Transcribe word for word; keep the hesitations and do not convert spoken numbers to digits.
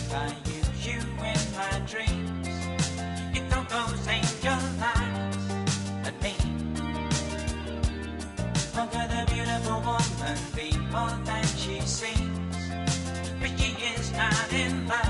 I use you in my dreams. You thought those angel eyes at me. How could a beautiful woman be more than she seems? But she is not in love.